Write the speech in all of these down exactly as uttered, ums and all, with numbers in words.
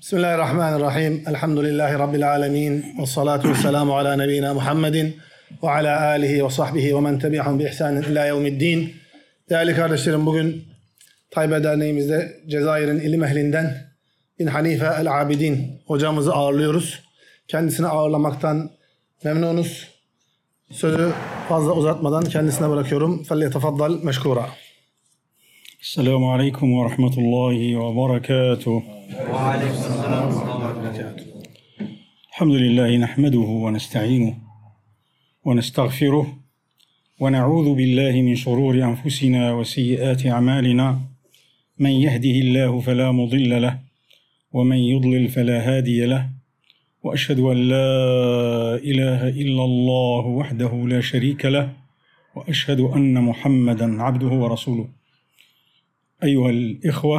Bismillahirrahmanirrahim. Elhamdülillahi Rabbil alemin. Ve salatu ve selamu ala nebiyyina Muhammedin ve ala alihi ve sahbihi ve men tebi'ahum bi ihsanin ila yevmiddin. Değerli kardeşlerim, bugün Taybe Derneğimizde Cezayir'in ilim ehlinden Bin Hanife el-Abidin hocamızı ağırlıyoruz. Kendisini ağırlamaktan memnunuz. Sözü fazla uzatmadan kendisine bırakıyorum. فَلْيَتَفَضَّلْ meşkura. Esselamu Aleyküm ve Rahmetullahi ve Berekatuhu. Ve Aleykümselam ve Berekatuhu. Elhamdülillahi nehmeduhu ve nesta'inuhu ve nestağfiruhu ve na'udhu billahi min şururi enfusina ve seyyiati a'malina. Men yehdihillahu fela mudille leh ve men yudlil fela hadiye leh. Ve eşhedü en la ilahe illallah vahdehu la şerike leh ve eşhedü enne Muhammeden abduhu ve resuluhu. أيها الإخوة،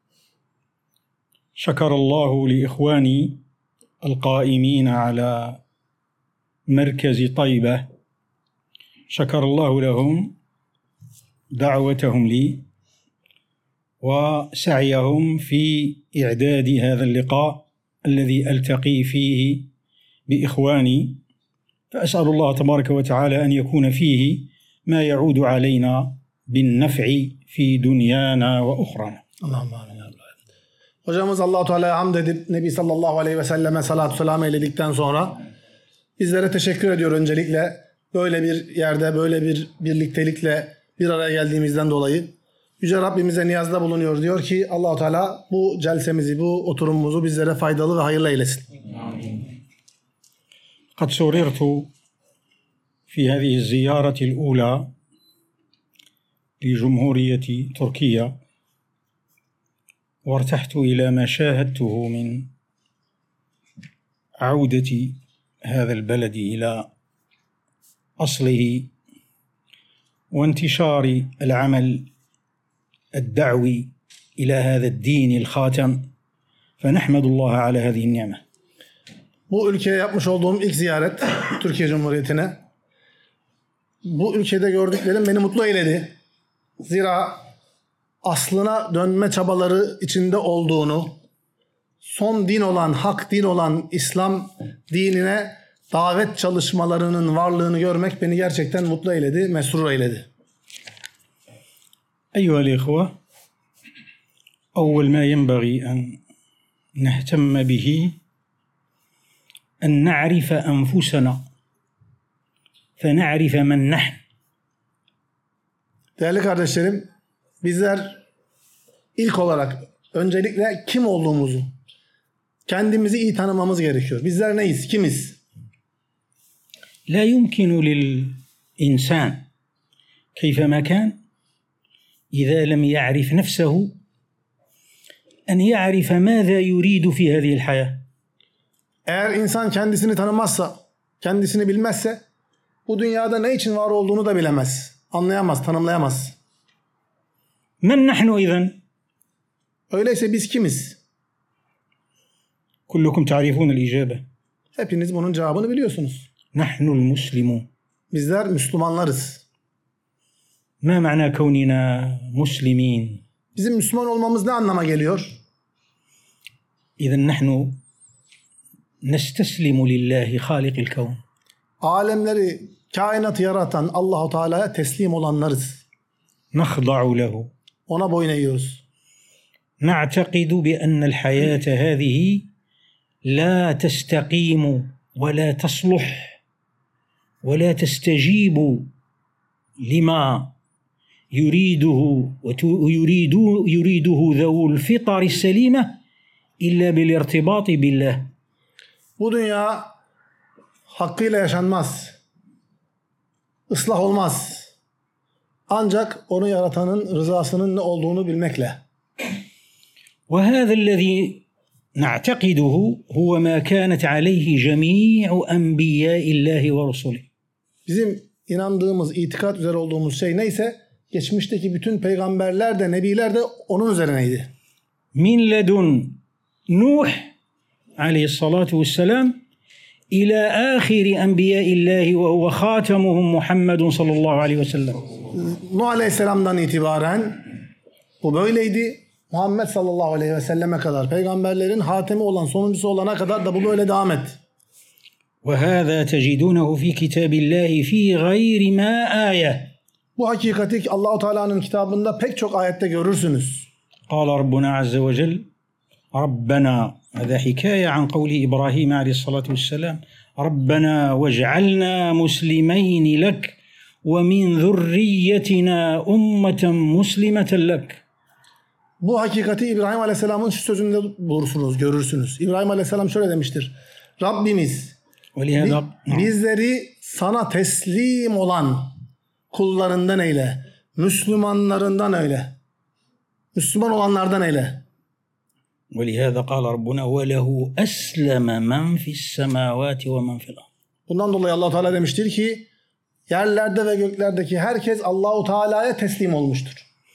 شكر الله لإخواني القائمين على مركز طيبة، شكر الله لهم دعوتهم لي وسعيهم في إعداد هذا اللقاء الذي ألتقي فيه بإخواني، فأسأل الله تبارك وتعالى أن يكون فيه ما يعود علينا بالنفع fi dünyana ve uhrana. Allahümme amin. Hocamız Allah-u Teala'ya hamd edip Nebi sallallahu aleyhi ve selleme salatu selam eyledikten sonra bizlere teşekkür ediyor öncelikle. Böyle bir yerde, böyle bir birliktelikle bir araya geldiğimizden dolayı. Yüce Rabbimize niyazda bulunuyor. Diyor ki Allah-u Teala bu celsemizi, bu oturumumuzu bizlere faydalı ve hayırlı eylesin. قد سررت في هذه الزيارة الأولى لجمهورية تركيا، وارتحت إلى ما شاهدته من عودة هذا البلد إلى أصله وانتشار العمل الدعوي إلى هذا الدين الخاتم، فنحمد الله على هذه النعمة. Bu ülkeye yapmış olduğum ilk ziyaret, Türkiye Cumhuriyeti'ne. Bu ülkede gördüklerim beni mutlu eyledi. Zira aslına dönme çabaları içinde olduğunu, son din olan, hak din olan İslam dinine davet çalışmalarının varlığını görmek beni gerçekten mutlu eyledi, mesrur eyledi. أيها الإخوة، أول ما ينبغي أن نهتم به أن نعرف أنفسنا فنعرف من نحن. Değerli kardeşlerim, bizler ilk olarak öncelikle kim olduğumuzu, kendimizi iyi tanımamız gerekiyor. Bizler neyiz, kimiz? لا يمكن للإنسان كيفما كان إذا لم يعرف نفسه أن يعرف ماذا يريد في هذه الحياة. Eğer insan kendisini tanımazsa, kendisini bilmezse bu dünyada ne için var olduğunu da bilemez. Anlayamaz, tanımlayamaz. Men nahnu izen? Öyleyse biz kimiz? Kullukum ta'rifun el-icabe. Hepiniz bunun cevabını biliyorsunuz. Nahnul muslimun. Bizler Müslümanlarız. Ma ma'na kaunina muslimin? Bizim Müslüman olmamız ne anlama geliyor? İzen nahnu nesteslimu lillahi halikil kavn. Alemleri, kainatı yaratan Allah-u Teala'ya teslim olanlarız. Nakhda'u lehu. Ona boyun eğiyoruz. Na'taqidu bi ennel hayate hâzihi la testakimu ve la tasluh ve la testecibu lima yuriduhu ve yuridu yuriduhu zevul fitari selime illa bil irtibati billah. Bu dünya hakkıyla yaşanmaz. Islah olmaz. Ancak onu yaratanın rızasının ne olduğunu bilmekle. وهذا الذي نعتقده هو ما كانت عليه جميع أنبياء الله ورسله. Bizim inandığımız, itikat üzere olduğumuz şey neyse, geçmişteki bütün peygamberler de, nebiler de onun üzerineydi. Min ledun Nuh aleyhissalatu vesselam ila ahiri enbiyaillahi ve huve khatamuhum Muhammedun sallallahu aleyhi ve sellem. Nuh Aleyhisselam'dan itibaren bu böyleydi. Muhammed sallallahu aleyhi ve selleme kadar, peygamberlerin hatemi olan, sonuncusu olana kadar da bu böyle devam etti. وهذا تجدونه في كتاب الله في غير ما آية. Bu hakikati Allah-u Teala'nın kitabında pek çok ayette görürsünüz. قال ربنا عز وجل ربنا هذا حكاية عن قول إبراهيم عليه الصلاة والسلام ربنا واجعلنا مسلمين لك ومن ذريتنا أمة مسلمة لك. Bu hakikati İbrahim Aleyhisselam'ın şu sözünde bulursunuz, görürsünüz. İbrahim Aleyhisselam şöyle demiştir. Rabbimiz ولهذا bizleri sana teslim olan kullarından eyle. Müslümanlarından eyle. Müslüman olanlardan eyle. ولهذا قال ربنا وله أسلم من في السماوات ومن في الأرض. Bundan dolayı Allah Teala demiştir ki yerlerde ve göklerdeki herkes Allahu Teala'ya teslim olmuştur.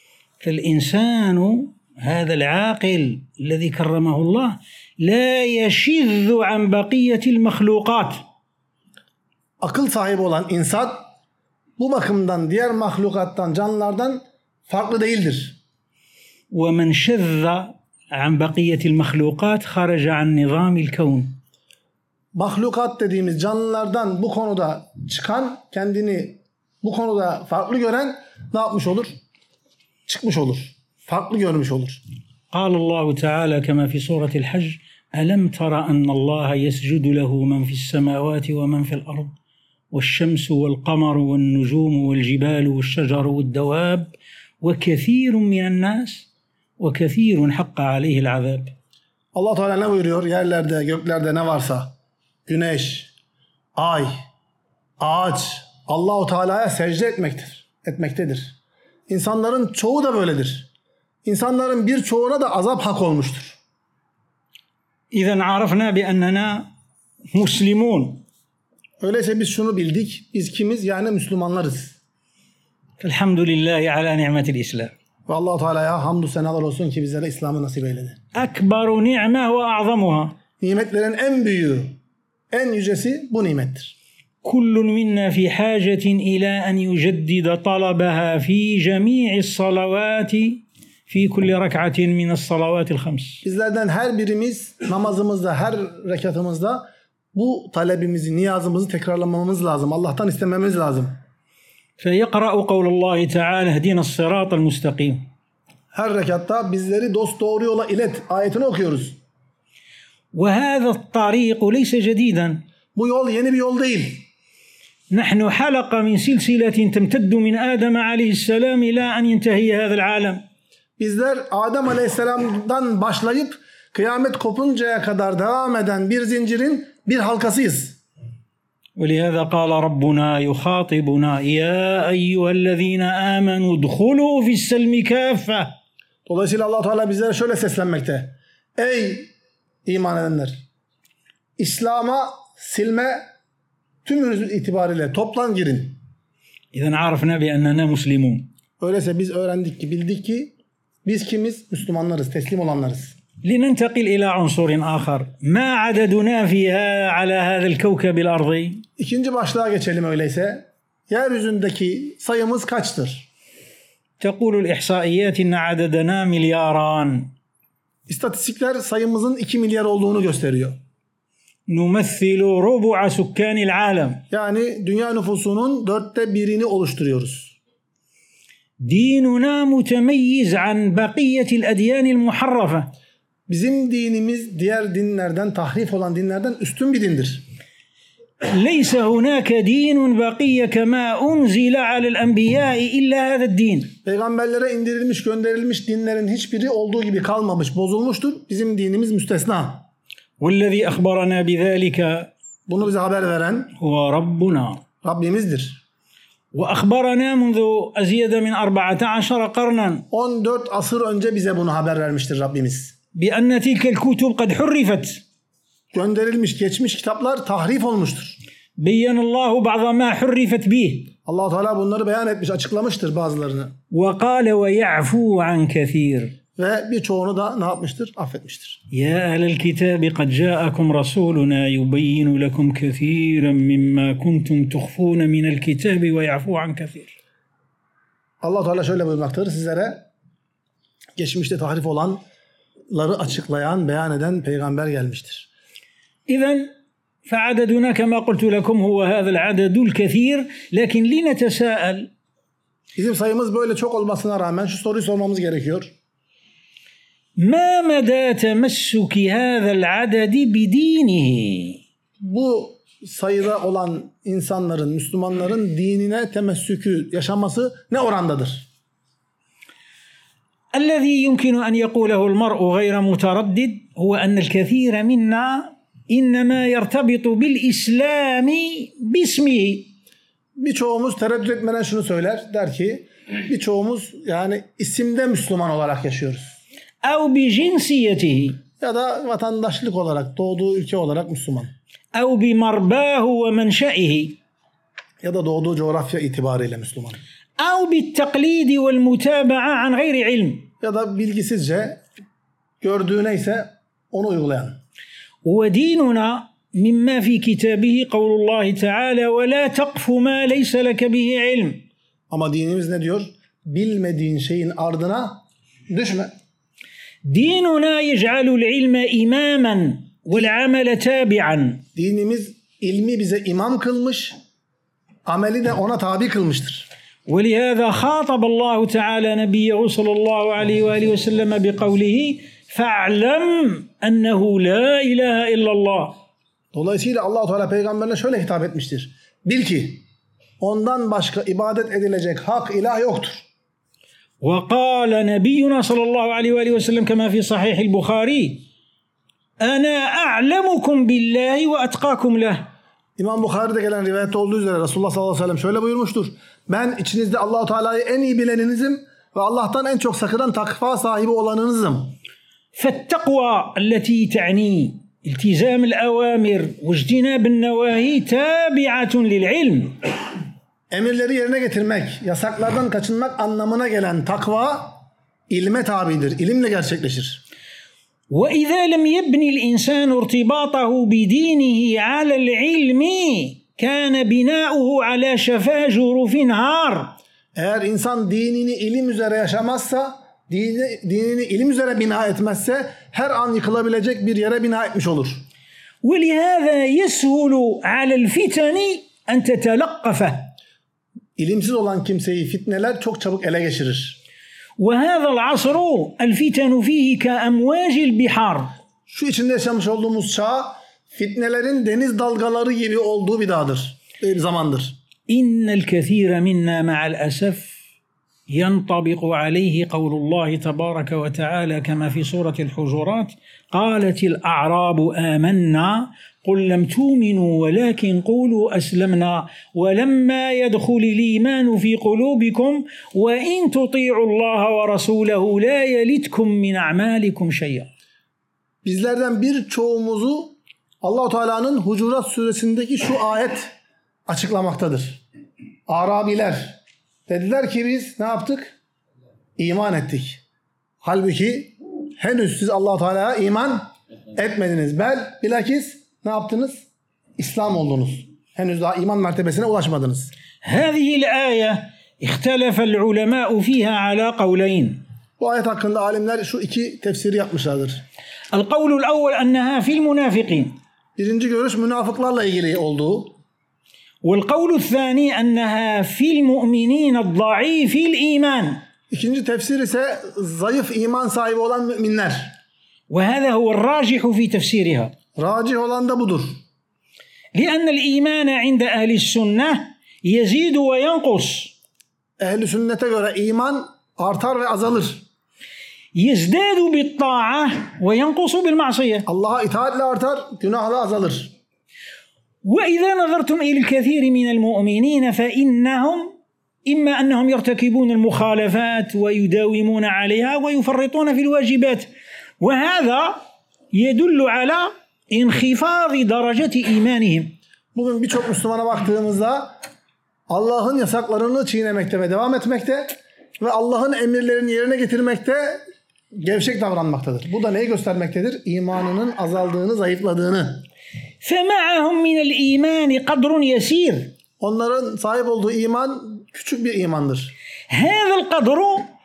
فالإنسان هذا العاقل الذي كرمه الله لا يشذ عن بقية المخلوقات. Akıl sahibi olan insan bu bakımdan diğer mahlukattan, canlılardan farklı değildir. ومن شذ عن بقية المخلوقات خرج عن نظام الكون. Mahlukat dediğimiz canlılardan bu konuda çıkan, kendini bu konuda farklı gören ne yapmış olur? Çıkmış olur. Farklı görmüş olur. قال الله تعالى كما في سورة الحج ألم تر أن الله يسجد له من في السماوات ومن في الأرض والشمس والقمر والنجوم والجبال والشجر والدواب وكثير من الناس وكثير حق عليه العذاب. Allah Teala ne buyuruyor? Yerlerde, göklerde ne varsa, güneş, ay, ağaç, Allah-u Teala'ya secde etmektir, etmektedir. İnsanların çoğu da böyledir. İnsanların birçoğuna da azap hak olmuştur. إذن عرفنا بأننا مسلمون. Öyleyse biz şunu bildik. Biz kimiz? Yani Müslümanlarız. الحمد لله على نعمة الإسلام. Ve Allah-u Teala'ya hamdü senalar olsun ki bizlere İslam'ı nasip eyledi. أكبر نعمة وأعظمها. Nimetlerin en büyüğü, en yücesi bu nimettir. كل منا في حاجة إلى أن يجدد طلبها في جميع الصلوات في كل ركعة من الصلوات الخمس. Bizlerden her birimiz namazımızda, her rekatımızda bu talebimizi, niyazımızı tekrarlamamız lazım. Allah'tan istememiz lazım. فيقرأ قول الله تعالى اهدنا الصراط المستقيم. Her rekatta bizleri dost doğru yola ilet ayetini okuyoruz. وهذا الطريق ليس جديدا. Bu yol yeni bir yol değil. نحن حلقة من سلسلة تمتد من آدم عليه السلام إلى أن ينتهي هذا العالم. Bizler Adem Aleyhisselam'dan başlayıp kıyamet kopuncaya kadar devam eden bir zincirin bir halkasıyız. ولهذا قال ربنا يخاطبنا يا أيها الذين آمنوا ادخلوا في السلم كافة. Dolayısıyla Allah Teala bizlere şöyle seslenmekte. Ey iman edenler! İslam'a silme tümünüz itibariyle toplan girin. إذن عرفنا بأننا مسلمون. Öyleyse biz öğrendik ki, bildik ki biz kimiz? Müslümanlarız, teslim olanlarız. لننتقل إلى عنصر آخر ما عددنا فيها على هذا الكوكب الأرضي. İkinci başlığa geçelim öyleyse. Yeryüzündeki sayımız kaçtır? تقول الإحصائيات إن عددنا ملياران. İstatistikler sayımızın iki milyar olduğunu gösteriyor. نمثل ربع سكان العالم. Yani dünya nüfusunun dörtte birini oluşturuyoruz. ديننا متميز عن بقية الأديان المحرفة. Bizim dinimiz diğer dinlerden, tahrif olan dinlerden üstün bir dindir. ليس هناك دين بقي كما أنزل على الأنبياء إلا هذا الدين. Peygamberlere indirilmiş, gönderilmiş dinlerin hiçbiri olduğu gibi kalmamış, bozulmuştur. Bizim dinimiz müstesna. والذي أخبرنا بذلك Bunu bize haber veren هو ربنا. Rabbimizdir. وأخبرنا منذ أزيد من أربعة عشر قرنا on dört asır önce bize bunu haber vermiştir Rabbimiz. بأن تلك الكتب قد حرفت. Gönderilmiş, geçmiş kitaplar tahrif olmuştur. بين الله بعض ما حرفت به. Allah Teala bunları beyan etmiş, açıklamıştır bazılarını. وقال ويعفو عن كثير. Ve birçoğunu da ne yapmıştır? Affetmiştir. يا أهل الكتاب قد جاءكم رسولنا يبين لكم كثيرا مما كنتم تخفون من الكتاب ويعفو عن كثير. Allah Teala şöyle buyurmaktadır sizlere. geçmişte tahrif olanları açıklayan, beyan eden peygamber gelmiştir. إذن فعددنا كما قلت لكم هو هذا العدد الكثير لكن لنتساءل Bizim sayımız böyle çok olmasına rağmen şu soruyu sormamız gerekiyor. ما مدى تمسك هذا العدد بدينه؟ Bu sayıda olan insanların, Müslümanların dinine temessükü yaşaması ne orandadır? الذي يمكن أن يقوله المرء غير متردد هو أن الكثير منا إنما يرتبط بالإسلام باسمه. Birçoğumuz tereddüt etmeden şunu söyler. Der ki birçoğumuz yani isimde Müslüman olarak yaşıyoruz. أو بجنسيته Ya da vatandaşlık olarak, doğduğu ülke olarak Müslüman. أو بمرباه ومنشأه Ya da doğduğu coğrafya itibariyle Müslüman. أو بالتقليد والمتابعة عن غير علم. Ya da bilgisizce gördüğü neyse onu uygulayan. وديننا مما في كتابه قول الله تعالى ولا تقف ما ليس لك به علم. Ama dinimiz ne diyor? Bilmediğin şeyin ardına düşme. ديننا يجعل العلم إماما والعمل تابعا. Dinimiz ilmi bize imam kılmış, ameli de ona tabi kılmıştır. ولهذا خاطب الله تعالى نبيه صلى الله عليه وآله وسلم بقوله فاعلم أنه لا إله إلا الله. Dolayısıyla Allah-u Teala peygamberine şöyle hitap etmiştir. Bil ki ondan başka ibadet edilecek hak ilah yoktur. وقال نبينا صلى الله عليه وآله وسلم كما في صحيح البخاري أنا أعلمكم بالله وأتقاكم له. İmam Bukhari'de gelen rivayette olduğu üzere Resulullah sallallahu aleyhi ve sellem şöyle buyurmuştur. Ben içinizde Allah-u Teala'yı en iyi bileninizim ve Allah'tan en çok sakınan takva sahibi olanınızım. فالتقوى التي تعني التزام الأوامر واجتناب النواهي تابعة للعلم. Emirleri yerine getirmek, yasaklardan kaçınmak anlamına gelen takva ilme tabidir, ilimle gerçekleşir. وإذا لم يبني الإنسان ارتباطه بدينه على العلم كان بناؤه على شفا جرف نهار. Eğer insan dinini ilim üzere yaşamazsa, dini, dinini ilim üzere bina etmezse her an yıkılabilecek bir yere bina etmiş olur. ولهذا يسهل على الفتن أن تتلقفه. İlimsiz olan kimseyi fitneler çok çabuk ele geçirir. وهذا العصر الفتن فيه كأمواج البحار. Şu içinde yaşamış olduğumuz çağ fitnelerin deniz dalgaları gibi olduğu bir dağdır, bir zamandır. إن الكثير منا مع الأسف ينطبق عليه قول الله تبارك وتعالى كما في سورة الحجرات قالت الأعراب آمنا قل لم تؤمنوا ولكن قولوا أسلمنا ولما يدخل الإيمان في قلوبكم وإن تطيعوا الله ورسوله لا يلتكم من أعمالكم شيئا. Bizlerden birçoğumuzu Allah-u Teala'nın Hucurat suresindeki şu ayet açıklamaktadır. Arabiler dediler ki biz ne yaptık? İman ettik. Halbuki henüz siz Allah-u Teala'ya iman etmediniz. Bel bilakis ne yaptınız? İslam oldunuz. Henüz daha iman mertebesine ulaşmadınız. هذه الآية اختلف العلماء فيها على قولين. Bu ayet hakkında alimler şu iki tefsiri yapmışlardır. القول الأول أنها في المنافقين. Birinci görüş münafıklarla ilgili olduğu. والقول الثاني أنها في المؤمنين الضعيف الإيمان. İkinci tefsir ise zayıf iman sahibi olan müminler. وهذا هو الراجح في تفسيرها. Racih olan da budur. لأن الإيمان عند أهل السنة يزيد وينقص. Ehl-i sünnete göre iman artar ve azalır. يزداد بالطاعة وينقص بالمعصية. Allah'a itaatle artar, günahla azalır. وإذا نظرتم إلى الكثير من المؤمنين فإنهم إما أنهم يرتكبون المخالفات ويداومون عليها ويفرطون في الواجبات وهذا يدل على انخفاض درجة إيمانهم. Bugün birçok Müslümana baktığımızda Allah'ın yasaklarını çiğnemekte ve devam etmekte ve Allah'ın emirlerini yerine getirmekte gevşek davranmaktadır. Bu da neyi göstermektedir? İmanının azaldığını, zayıfladığını. فمعهم من الإيمان قدر يسير. Onların sahip olduğu iman küçük bir imandır. هذا القدر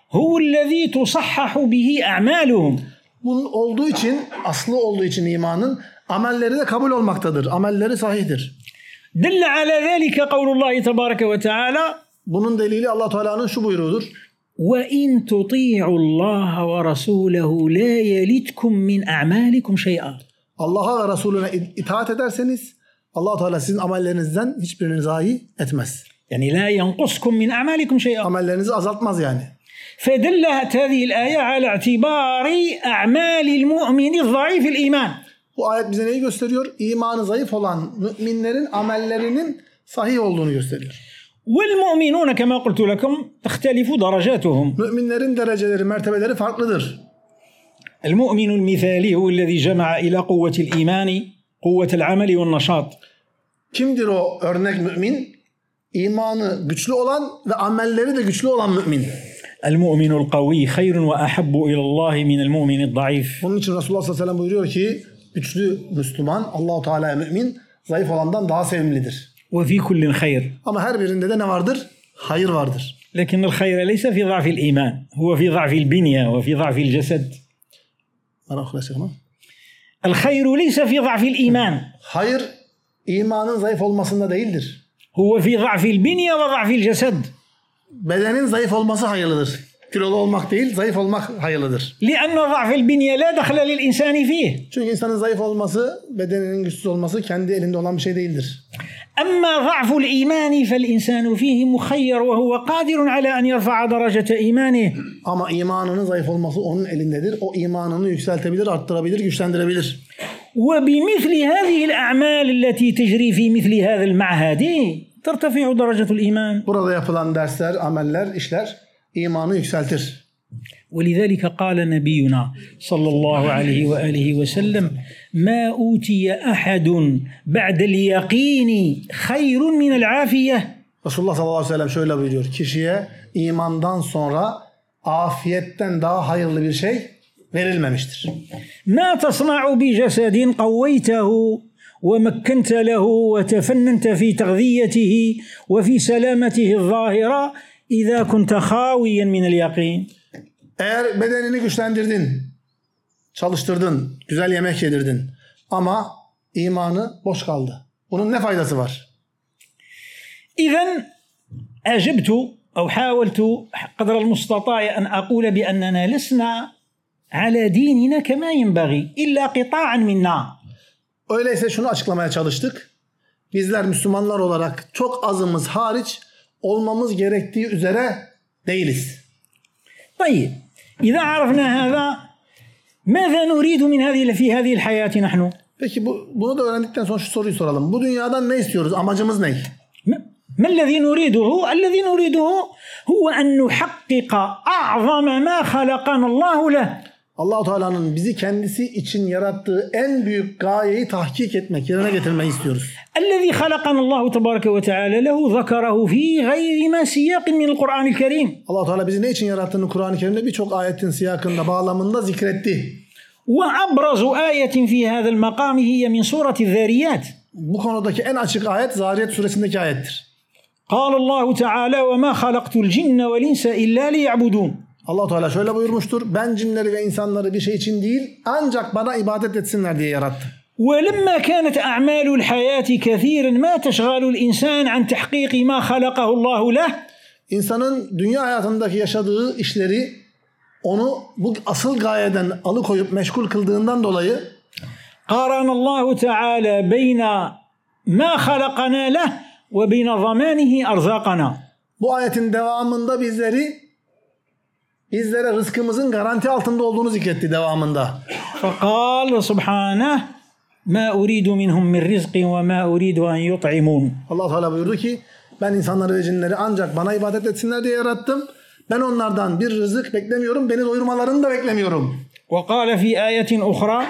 هو الذي تصحح به أعمالهم. Bunun olduğu için, aslı olduğu için imanın amelleri de kabul olmaktadır. Amelleri sahihtir. دل على ذلك قول الله تبارك وتعالى Bunun delili Allah Teala'nın şu buyruğudur. وَإِن تُطِيعُوا اللّٰهَ وَرَسُولَهُ لَا يَلِتْكُمْ مِنْ أَعْمَالِكُمْ شَيْئًا. Allah'a ve Resulüne itaat ederseniz Allah Teala sizin amellerinizden hiçbirini zayi etmez. يعني لا ينقصكم من أعمالكم شيئا. Amellerinizi azaltmaz yani. فدلت هذه الآية على اعتبار أعمال المؤمن الضعيف الإيمان. Bu ayet bize neyi gösteriyor? İmanı zayıf olan müminlerin amellerinin sahih olduğunu gösteriyor. والمؤمنون كما قلت لكم تختلف درجاتهم. Müminlerin dereceleri, mertebeleri farklıdır. المؤمن المثالي هو الذي جمع إلى قوة الإيمان قوة العمل والنشاط. Kimdir o örnek mümin? İmanı güçlü olan ve amelleri de güçlü olan mümin. المؤمن القوي خير وأحب إلى الله من المؤمن الضعيف. Bunun için Resulullah sallallahu aleyhi ve sellem buyuruyor ki güçlü Müslüman, Allah-u Teala'ya mümin, zayıf olandan daha sevimlidir. وفي كل خير. Ama her birinde de ne vardır? Hayır vardır. لكن الخير ليس في ضعف الإيمان، هو في ضعف البنية وفي ضعف الجسد. الخير ليس في ضعف الإيمان. Hayır, imanın zayıf olmasında değildir. هو في ضعف البنية وضعف الجسد. Bedenin zayıf olması hayırlıdır. Kilolu olmak değil, zayıf olmak hayırlıdır. لأن ضعف البنية لا دخل للإنسان فيه. Çünkü insanın zayıf olması, bedeninin güçsüz olması kendi elinde olan bir şey değildir. أما ضعف الإيمان فالإنسان فيه مخير وهو قادر على أن يرفع درجة إيمانه. Ama imanının zayıf olması onun elindedir. O imanını yükseltebilir, arttırabilir, güçlendirebilir. وبمثل هذه الأعمال التي تجري في مثل هذا المعهد ترتفع درجة الإيمان. Burada yapılan dersler, ameller, işler imanı yükseltir. ولذلك قال نبينا صلى الله عليه وآله وسلم ما أوتي أحد بعد اليقين خير من العافية. Resulullah sallallahu aleyhi ve sellem şöyle buyuruyor. Kişiye imandan sonra afiyetten daha hayırlı bir şey verilmemiştir. ما تصنع بجسد قويته ومكنت له وتفننت في تغذيته وفي سلامته الظاهرة إذا كنت خاويا من اليقين. Eğer bedenini güçlendirdin, çalıştırdın, güzel yemek yedirdin ama imanı boş kaldı. Bunun ne faydası var? إذن أجبت أو حاولت قدر المستطاع أن أقول بأننا لسنا على ديننا كما ينبغي إلا قطاعا منا. Öyleyse şunu açıklamaya çalıştık. Bizler Müslümanlar olarak çok azımız hariç olmamız gerektiği üzere değiliz. طيب إذا عرفنا هذا ماذا نريد من هذه في هذه الحياة نحن؟ Peki bu, bunu da öğrendikten sonra şu soruyu soralım. Bu dünyadan ne istiyoruz? Amacımız ne? ما الذي نريده؟ الذي نريده هو أن نحقق أعظم ما خلقنا الله له. Allah-u Teala'nın bizi kendisi için yarattığı en büyük gayeyi tahkik etmek, yerine getirmeyi istiyoruz. الذي خلقنا الله تبارك وتعالى له ذكره في غير ما سياق من القرآن الكريم. Allah-u Teala bizi ne için yarattığını Kur'an-ı Kerim'de birçok ayetin siyakında, bağlamında zikretti. وأبرز آية في هذا المقام هي من سورة الذاريات. Bu konudaki en açık ayet Zariyat suresindeki ayettir. قال الله تعالى وما خلقت الجن والإنس إلا ليعبدون. Allah Teala şöyle buyurmuştur. Ben cinleri ve insanları bir şey için değil, ancak bana ibadet etsinler diye yarattım. ولما كانت أعمال الحياة كثيرا ما تشغل الإنسان عن تحقيق ما خلقه الله له. İnsanın dünya hayatındaki yaşadığı işleri onu bu asıl gayeden alıkoyup meşgul kıldığından dolayı قارن الله تعالى بين ما خلقنا له وبين ضمانه أرزاقنا. Bu ayetin devamında bizleri bizlere rızkımızın garanti altında olduğunu zikretti devamında. فقال سبحانه ما أريد منهم من رزق وما أريد أن يطعمون. Allah Teala buyurdu ki ben insanları ve cinleri ancak bana ibadet etsinler diye yarattım. Ben onlardan bir rızık beklemiyorum. Beni doyurmalarını da beklemiyorum. وقال في آية أخرى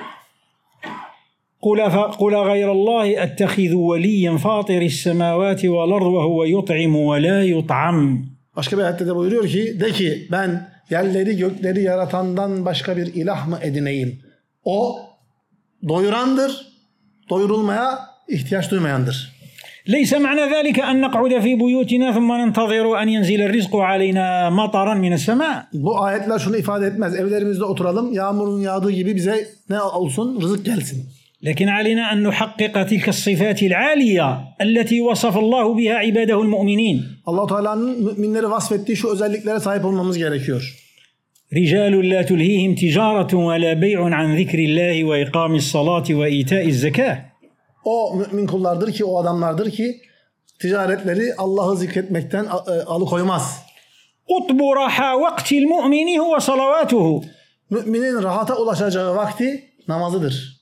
قل قل غير الله أتخذ وليا فاطر السماوات والأرض وهو يطعم ولا يطعم. Başka bir ayette de buyuruyor ki de ki ben yerleri gökleri yaratandan başka bir ilah mı edineyim? O doyurandır, doyurulmaya ihtiyaç duymayandır. ليس معنى ذلك أن نقعد في بيوتنا ثم ننتظر أن ينزل الرزق علينا مطرا من السماء. Bu ayetler şunu ifade etmez. Evlerimizde oturalım, yağmurun yağdığı gibi bize ne olsun? Rızık gelsin. لكن علينا أن نحقق تلك الصفات العالية التي وصف الله بها عباده المؤمنين. Allah Teala'nın müminleri vasfettiği şu özelliklere sahip olmamız gerekiyor. رجال لا تلهيهم تجارة ولا بيع عن ذكر الله وإقام الصلاة وإيتاء الزكاة. O mümin kullardır ki, o adamlardır ki ticaretleri Allah'ı zikretmekten alıkoymaz. قطب راحة وقت المؤمن هو صلواته. Müminin rahata ulaşacağı vakti namazıdır.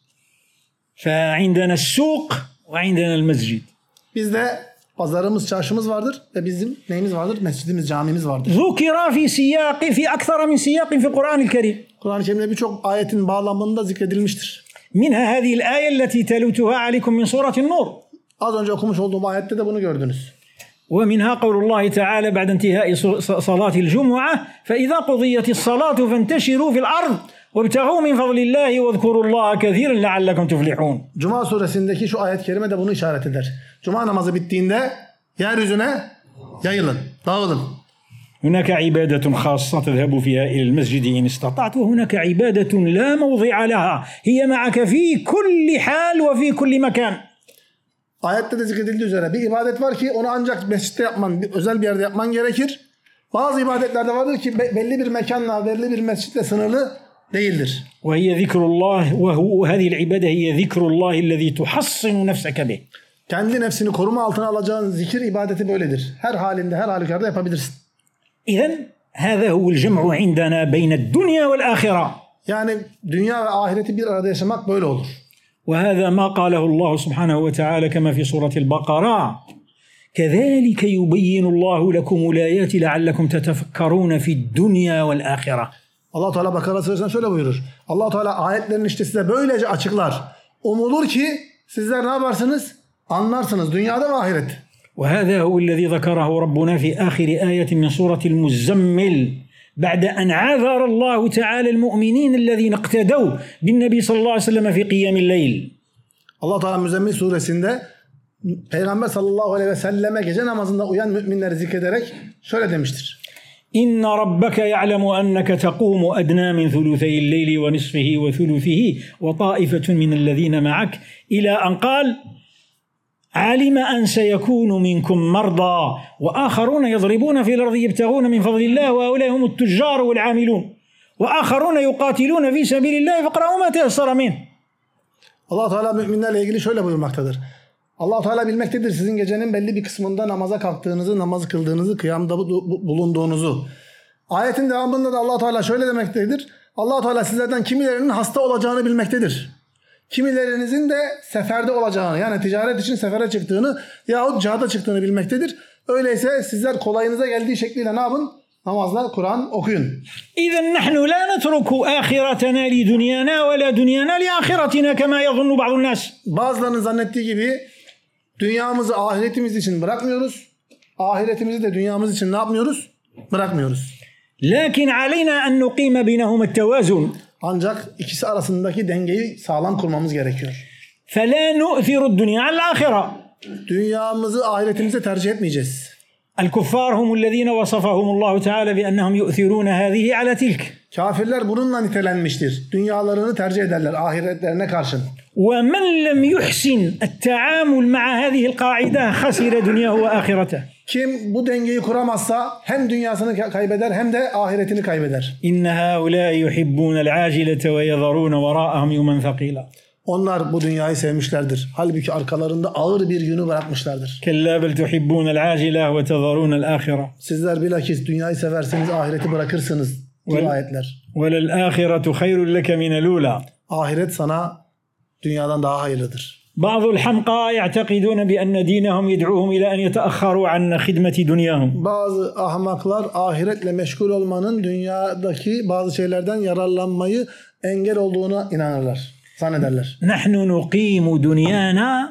فعندنا السوق وعندنا المسجد. Bizde pazarımız, çarşımız vardır ve bizim neyimiz vardır? Mescidimiz, camimiz vardır. ذكر في سياق في أكثر من سياق في القرآن الكريم. Kur'an-ı Kerim'de birçok ayetin bağlamında zikredilmiştir. منها هذه الآية التي تلوتها عليكم من سورة النور. Az önce okumuş olduğum ayette de bunu gördünüz. ومنها قول الله تعالى بعد انتهاء صلاة الجمعة فإذا قضيت الصلاة فانتشروا في الأرض وابتغوا من فضل الله واذكروا الله كثيرا لعلكم تفلحون. Cuma suresindeki şu ayet-i kerime de bunu işaret eder. Cuma namazı bittiğinde yeryüzüne yayılın, dağılın. هناك عبادة خاصة تذهب فيها إلى المسجد إن استطعت وهناك عبادة لا موضع لها هي معك في كل حال وفي كل مكان. Ayette de zikredildiği üzere bir ibadet var ki onu ancak mescitte yapman, bir özel bir yerde yapman gerekir. Bazı ibadetler de vardır ki belli bir mekanla, belli bir mescitle sınırlı değildir. وهي ذكر الله وهو هذه العبادة هي ذكر الله الذي تحصن نفسك به. Kendi nefsini koruma altına alacağın zikir ibadeti böyledir. Her halinde, her halükarda yapabilirsin. إذن هذا هو الجمع عندنا بين الدنيا والآخرة. Yani dünya ve ahireti bir arada yaşamak böyle olur. وهذا ما قاله الله سبحانه وتعالى كما في سورة البقرة كذلك يبين الله لكم الآيات لعلكم تتفكرون في الدنيا والآخرة. Allah Teala Bakara suresinde şöyle buyurur. Allah Teala ayetlerini işte size böylece açıklar. Umulur ki sizler ne yaparsınız? Anlarsınız dünyada ve ahiret. وهذا هو الذي ذكره ربنا في آخر آية من سورة المزمل بعد أن عاذر الله تعالى المؤمنين الذين اقتدوا بالنبي صلى الله عليه وسلم في قيام الليل. Allah Teala Müzzemmil suresinde Peygamber sallallahu aleyhi ve selleme gece namazında uyan müminleri zikrederek şöyle demiştir. إن ربك يعلم أنك تقوم أدنى من ثلثي الليل ونصفه وثلثه وطائفة من الذين معك إلى أن قال علم أن سيكون منكم مرضى وآخرون يضربون في الأرض يبتغون من فضل الله وهؤلاء هم التجار والعاملون وآخرون يقاتلون في سبيل الله فاقرأوا ما تيسر منه. Allah Teala müminlerle ilgili şöyle buyurmaktadır. Allah Teala bilmektedir sizin gecenin belli bir kısmında namaza kalktığınızı, namazı kıldığınızı, kıyamda bulunduğunuzu. Ayetin devamında da Allah Teala şöyle demektedir. Allah Teala sizlerden kimilerinin hasta olacağını bilmektedir. Kimilerinizin de seferde olacağını, yani ticaret için sefere çıktığını yahut cihada çıktığını bilmektedir. Öyleyse sizler kolayınıza geldiği şekliyle ne yapın? Namazla Kur'an okuyun. İzen nahnu la netruku ahiretena li dunyana ve la dunyana li ahiretina kema yazunnu ba'dun nas. Bazılarının zannettiği gibi dünyamızı ahiretimiz için bırakmıyoruz. Ahiretimizi de dünyamız için ne yapmıyoruz? Bırakmıyoruz. Lakin aleyna en nuqima beynehum et-tevazun. Ancak ikisi arasındaki dengeyi sağlam kurmamız gerekiyor. فَلَا نُؤْثِرُ الدُّنْيَا عَلَى الْآخِرَةِ. Dünyamızı ahiretimize tercih etmeyeceğiz. الْكُفَّارُ هُمُ الَّذ۪ينَ وَصَفَهُمُ اللّٰهُ تَعَالَى بِأَنَّهُمْ يُؤْثِرُونَ هَذِهِ عَلَى تِلْكِ. Kafirler bununla nitelenmiştir. Dünyalarını tercih ederler ahiretlerine karşın. وَمَنْ لَمْ يُحْسِنْ التَّعَامُلْ مَعَ هَذِهِ الْقَاعِدَةِ خَسِرَ دُنْيَاهُ وَآخِرَتَهُ. Kim bu dengeyi kuramazsa hem dünyasını kaybeder hem de ahiretini kaybeder. إِنَّ هَؤُلَاءِ يُحِبُّونَ الْعَاجِلَةَ وَيَذَرُونَ وَرَاءَهُمْ يَوْمًا ثَقِيلًا. Onlar bu dünyayı sevmişlerdir. Halbuki arkalarında ağır bir yünü bırakmışlardır. كَلَّا بَلْ تُحِبُّونَ الْعَاجِلَةَ وَتَذَرُونَ الْآخِرَةَ. Sizler bilakis dünyayı severseniz ahireti bırakırsınız. Bu ayetler. وَلَلْآخِرَةُ خَيْرٌ لَكَ مِنَ الْأُولَى. Ahiret sana dünyadan daha hayırlıdır. بعض الحمقى يعتقدون بأن دينهم يدعوهم إلى أن يتأخروا عن خدمة دنياهم. Bazı ahmaklar ahiretle meşgul olmanın dünyadaki bazı şeylerden yararlanmayı engel olduğuna inanırlar, zannederler. نحن نقيم دنيانا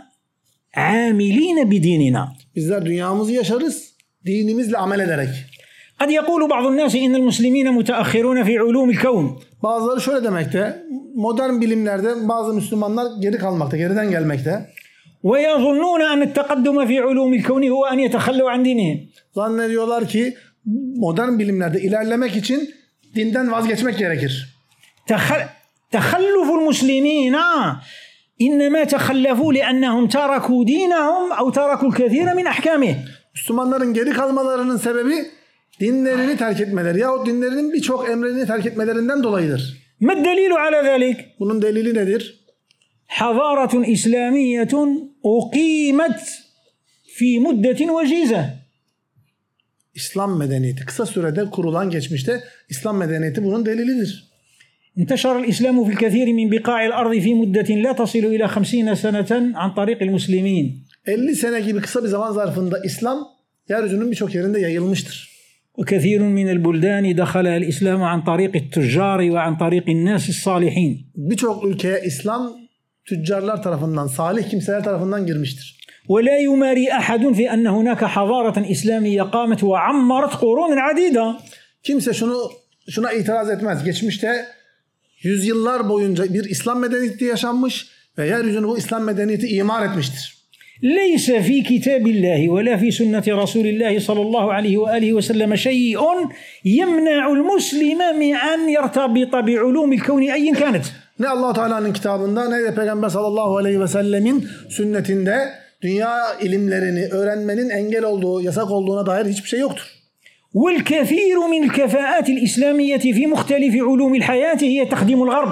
عاملين بديننا. Bizler dünyamızı yaşarız dinimizle amel ederek. قد يقول بعض الناس إن المسلمين متأخرون في علوم الكون. Bazıları şöyle demekte, modern bilimlerde bazı Müslümanlar geri kalmakta, geriden gelmekte. ويظنون أن التقدم في علوم الكون هو أن يتخلوا عن دينهم. Zannediyorlar ki modern bilimlerde ilerlemek için dinden vazgeçmek gerekir. تخلف المسلمين إنما تخلفوا لأنهم تركوا دينهم أو تركوا الكثير من أحكامه. Müslümanların geri kalmalarının sebebi dinlerini terk etmeleri yahut dinlerinin birçok emrini terk etmelerinden dolayıdır. ما الدليل على ذلك؟ Bunun delili nedir? حضارة إسلامية أقيمت في مدة وجيزة. İslam medeniyeti kısa sürede kurulan geçmişte İslam medeniyeti bunun delilidir. انتشر الإسلام في الكثير من بقاع الأرض في مدة لا تصل إلى خمسين سنة عن طريق المسلمين. elli sene gibi kısa bir zaman zarfında İslam yeryüzünün birçok yerinde yayılmıştır. وكثير من البلدان دخلها الإسلام عن طريق التجار وعن طريق الناس الصالحين. Birçok ülkeye İslam tüccarlar tarafından, salih kimseler tarafından girmiştir. ولا يماري أحد في أن هناك حضارة إسلامية قامت وعمرت قرون عديدة. Kimse şunu şuna itiraz etmez. Geçmişte yüzyıllar boyunca bir İslam medeniyeti yaşanmış ve yeryüzünü bu İslam medeniyeti imar etmiştir. ليس في كتاب الله ولا في سنة رسول الله صلى الله عليه وآله وسلم شيء يمنع المسلم من أن يرتبط بعلوم الكون أي كانت. Ne Allah Teala'nın kitabında ne de Peygamber sallallahu aleyhi ve sellemin sünnetinde dünya ilimlerini öğrenmenin engel olduğu, yasak olduğuna dair hiçbir şey yoktur. والكثير من الكفاءات الإسلامية في مختلف علوم الحياة هي تخدم الغرب.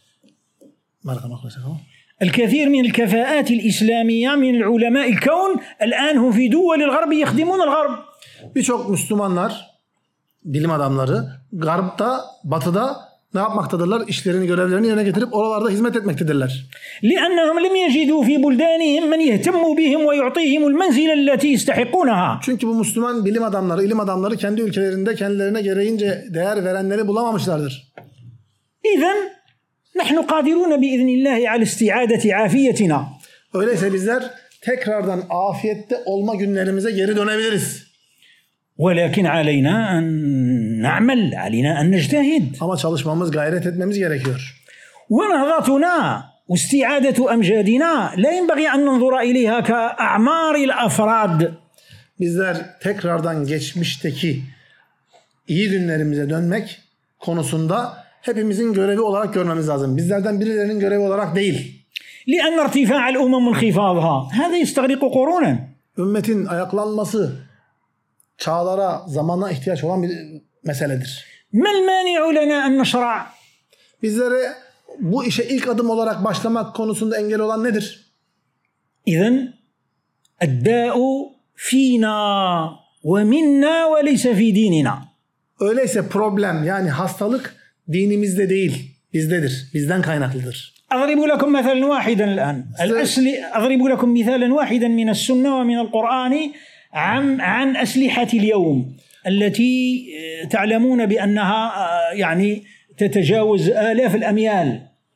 الكثير من الكفاءات الإسلامية من العلماء الكون الآن هم في دول الغرب يخدمون الغرب. Birçok Müslümanlar, bilim adamları Garp'ta, Batı'da ne yapmaktadırlar? İşlerini, görevlerini yerine getirip oralarda hizmet etmektedirler. لأنهم لم يجدوا في بلدانهم من يهتم بهم ويعطيهم المنزلة التي يستحقونها. Çünkü bu Müslüman bilim adamları, ilim adamları kendi ülkelerinde kendilerine gereğince değer verenleri bulamamışlardır. إذن نحن قادرون بإذن الله على استعادة عافيتنا. Öyleyse bizler tekrardan afiyette olma günlerimize geri dönebiliriz. ولكن علينا أن نعمل علينا أن نجتهد. Ama çalışmamız, gayret etmemiz gerekiyor. ونهضتنا واستعادة أمجادنا لا ينبغي أن ننظر إليها كأعمار الأفراد. Bizler tekrardan geçmişteki iyi günlerimize dönmek konusunda hepimizin görevi olarak görmemiz lazım. Bizlerden birilerinin görevi olarak değil. لأن ارتفاع الأمم انخفاضها هذا يستغرق قرونا. Ümmetin ayaklanması çağlara, zamana ihtiyaç olan bir meseledir. ما المانع لنا أن نشرع؟ Bizlere bu işe ilk adım olarak başlamak konusunda engel olan nedir? إذن الداء فينا ومنا وليس في ديننا. Öyleyse problem yani hastalık dinimizde değil, bizdedir, bizden kaynaklıdır. أضرب لكم مثلا واحدا الآن. الأسل أضرب لكم مثالا واحدا من السنة ومن القرآن عن عن أسلحة اليوم التي تعلمون بأنها يعني تتجاوز آلاف الأميال.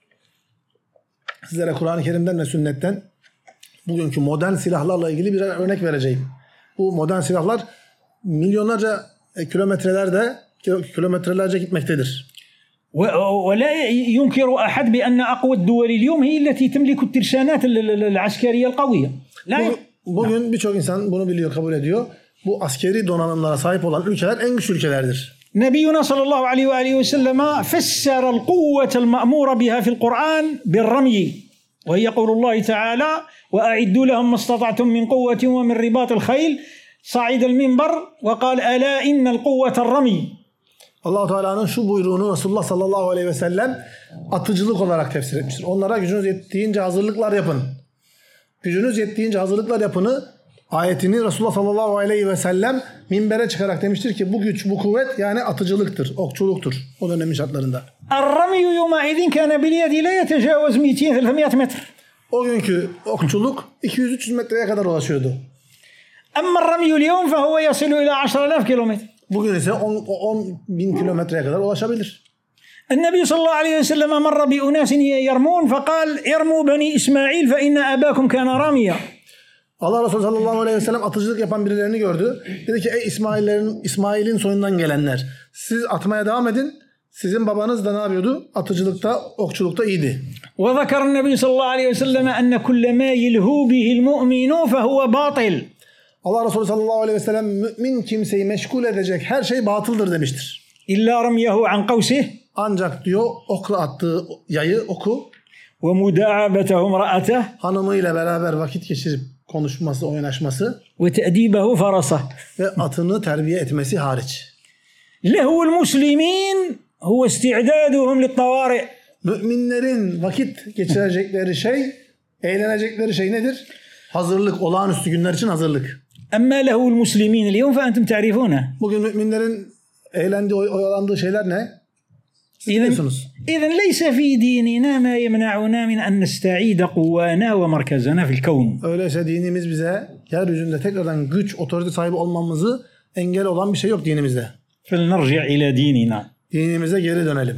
Sizlere Kur'an-ı Kerim'den ve sünnetten bugünkü modern silahlarla ilgili bir örnek vereceğim. Bu modern silahlar milyonlarca kilometrelerde kilometrelerce gitmektedir. ولا ينكر أحد بأن أقوى الدول اليوم هي التي تملك الترسانات العسكرية القوية. لا. Bugün birçok insan bunu biliyor, kabul ediyor. Bu askeri donanımlara sahip olan ülkeler en güçlü ülkelerdir. نبينا صلى الله عليه وآله وسلم فسر القوة المأمور بها في القرآن بالرمي وهي قول الله تعالى وأعدوا لهم ما استطعتم من قوة ومن رباط الخيل صعد المنبر وقال ألا إن القوة الرمي. Allah Teala'nın şu buyruğunu Resulullah sallallahu aleyhi ve sellem atıcılık olarak tefsir etmiştir. Onlara gücünüz yettiğince hazırlıklar yapın. Gücünüz yettiğince hazırlıklar yapını ayetini Resulullah sallallahu aleyhi ve sellem minbere çıkarak demiştir ki bu güç, bu kuvvet yani atıcılıktır, okçuluktur o dönemin şartlarında. الرمي يومئذ كان باليد لا يتجاوز مئتين ثلاثمئة متر. O günkü okçuluk iki yüz üç yüz metreye kadar ulaşıyordu. أما الرمي اليوم فهو يصل إلى عشرة آلاف كيلومتر. Bugün ise on bin kilometreye kadar ulaşabilir. النبي صلى الله عليه وسلم مر بأناس يرمون فقال ارموا بني إسماعيل فإن أباكم كان راميا. Allah Resulü sallallahu aleyhi ve sellem atıcılık yapan birilerini gördü. Dedi ki ey İsmail'lerin İsmail'in soyundan gelenler siz atmaya devam edin. Sizin babanız da ne yapıyordu? Atıcılıkta, okçulukta iyiydi. وذكر النبي صلى الله عليه وسلم أن كل ما يلهو به المؤمن فهو باطل. Allah Resulü sallallahu aleyhi ve sellem mümin kimseyi meşgul edecek her şey batıldır demiştir. إلا رميه عن قوسه Ancak diyor okla attığı yayı, oku, ومداعبته امرأته hanımıyla beraber vakit geçirip konuşması, oynaşması وتأديبه فرسه. ve atını terbiye etmesi hariç. لهو المسلمين هو استعدادهم للطوارئ. Müminlerin vakit geçirecekleri şey, eğlenecekleri şey nedir? Hazırlık, olağanüstü günler için hazırlık. أما له المسلمين اليوم فأنتم تعرفونه. Bugün müminlerin eğlendiği, oy- oyalandığı şeyler ne? Siz إذن biliyorsunuz. إذن ليس في ديننا ما يمنعنا من أن نستعيد قوانا ومركزنا في الكون. Öyleyse dinimiz bize yeryüzünde tekrardan güç, otorite sahibi olmamızı engel olan bir şey yok dinimizde. فلنرجع إلى ديننا Dinimize geri dönelim.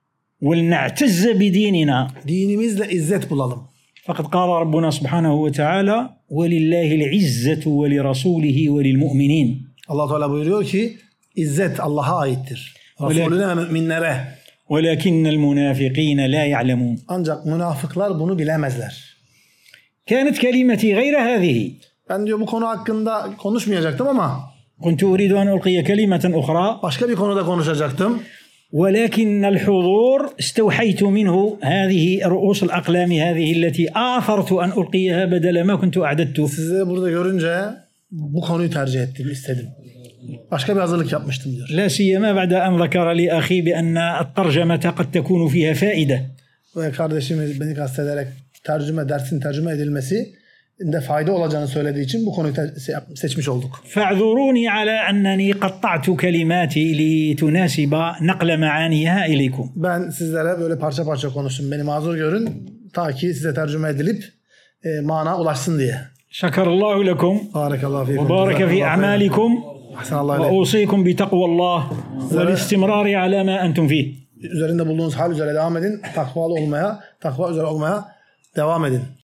ولنعتز بديننا. Dinimizle izzet bulalım. فقد قال ربنا سبحانه وتعالى ولله العزة ولرسوله وللمؤمنين. Allah Teala buyuruyor ki izzet Allah'a aittir. Resulüne ve müminlere. ولكن المنافقين لا يعلمون. Ancak münafıklar bunu bilemezler. كانت كلمتي غير هذه. Ben diyor bu konu hakkında konuşmayacaktım ama كنت أريد أن ألقي كلمة أخرى başka bir konuda konuşacaktım. ولكن الحضور استوحيت منه هذه رؤوس الأقلام هذه التي آثرت أن ألقيها بدل ما كنت أعددت. Sizi burada görünce bu konuyu tercih ettim, istedim. Başka bir hazırlık yapmıştım diyor. لا سيما بعد أن ذكر لي أخي بأن الترجمة قد تكون فيها فائدة. Ve kardeşimiz beni kastederek tercüme, dersin tercüme edilmesi de fayda olacağını söylediği için bu konuyu seçmiş olduk. فاعذروني على أنني قطعت كلماتي لتناسب نقل معانيها إليكم. Ben sizlere böyle parça parça konuştum. Beni mazur görün ta ki size tercüme edilip e, mana ulaşsın diye. شكر الله لكم Barakallahu fikum. وبارك في أعمالكم Ahsanallahu aleyh. وأوصيكم بتقوى الله والاستمرار على ما أنتم فيه. Üzerinde bulunduğunuz hal üzere devam edin. Takvalı olmaya, takva üzere olmaya devam edin.